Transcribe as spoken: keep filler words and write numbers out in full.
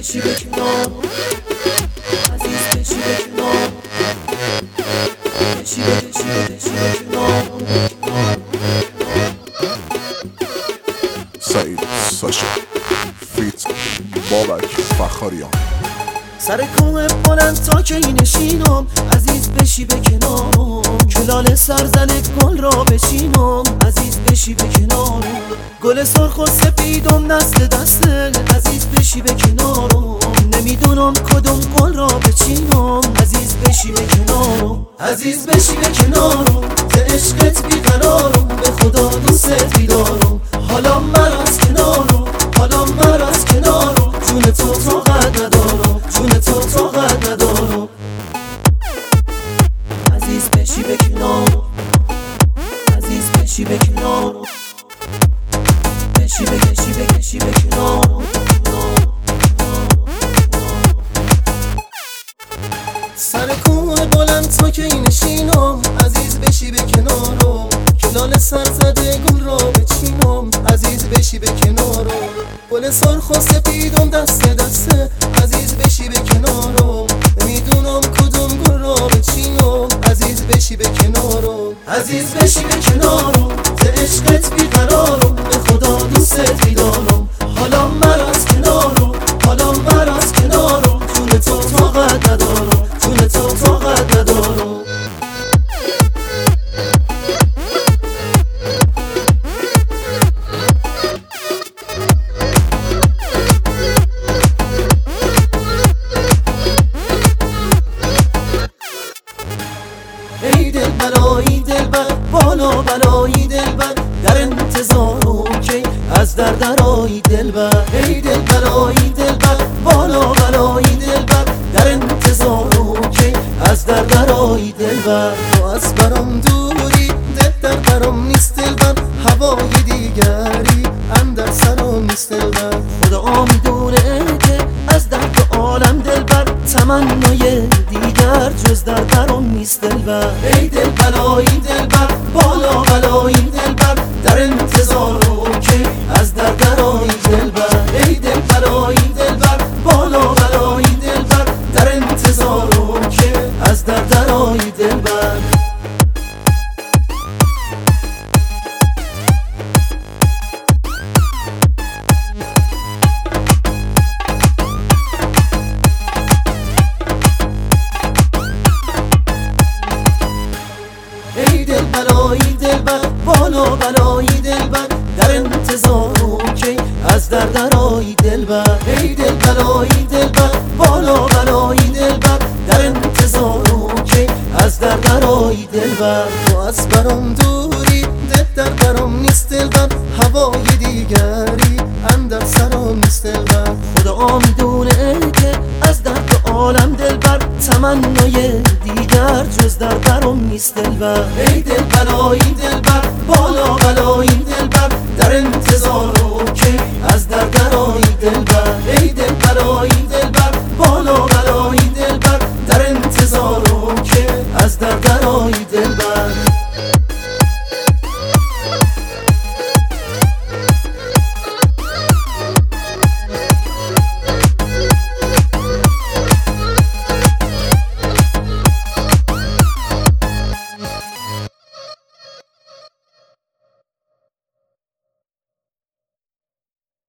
بشی به کنار، عزیز بشی به کنار، بشی به بشی به بشی به کنار. سعید ساشا فیت بابک فخاریان. سر کوه بلند تا که نشینم، عزیز بشی به کنارم، کلال سرزن گل را بچینم، عزیز بشی به کنارم، گل سرخ و سپیدم نسل دسته، عزیز بشی به کنارم، نمیدونم کدوم گل را بچینم، عزیز بشی به کنارم، عزیز بشی به کنارم، ز عشقت بیقرارم، به خدا دوست بیدارم، حالا من از کنارم، حالا من از کنارم، جون تو طاقت ندارم، جون تو طاقت ندارم، عزیز بشی به کنارم، عزیز بشی به کنارم، بشی بکشی بکشی به کنارم. سر کوه بلند تا که نشینم، عزیز بشی به کنارم، کلال سر زده گل را بچینم، عزیز بشی به کنارم، گل سرخ و سپیدم دست دسته، عزیز بشی به کنارم، نمیدونم کدوم گل را بچینم، عزیز بشی به کنارم، عزیز بشی به کنارم، ز عشقت بیقرارم، به خدا دوست بیدارم، حالا من از کنارم، حالا من از کنارم، جون تو طاقت ندارم، جون تو طاقت ندارم. ای دلبر ای دلبر بالا بلایی دلبر، در انتظارم که از در درایی دلبر، ای دلبر ای دلبر بالا بلایی دلبر، در انتظارم که از در درایی دلبر، تو از برام دوری دل در برام نیست دلبر، هوای دیگری اندر سرم نیست دلبر، خدا میدونه که از درد عالم دلبر، تمنای دیگر جز در برام نیست دلبر، ای دلبر ای دلبر بالا بلایی دلبر، در انتظارم که از در درایی دلبر، ای دلبر ای دلبر بالا بلایی دلبر، در انتظارم که از در درایی دلبر. ای دلبر ای دلبر بالا بلایی دلبر، در انتظارم که از در درایی دلبر، ای دلبر ای دلبر بالا بلایی دلبر، در انتظارم که از در درایی دلبر، تو از برام دوری دل در برام نیست دلبر،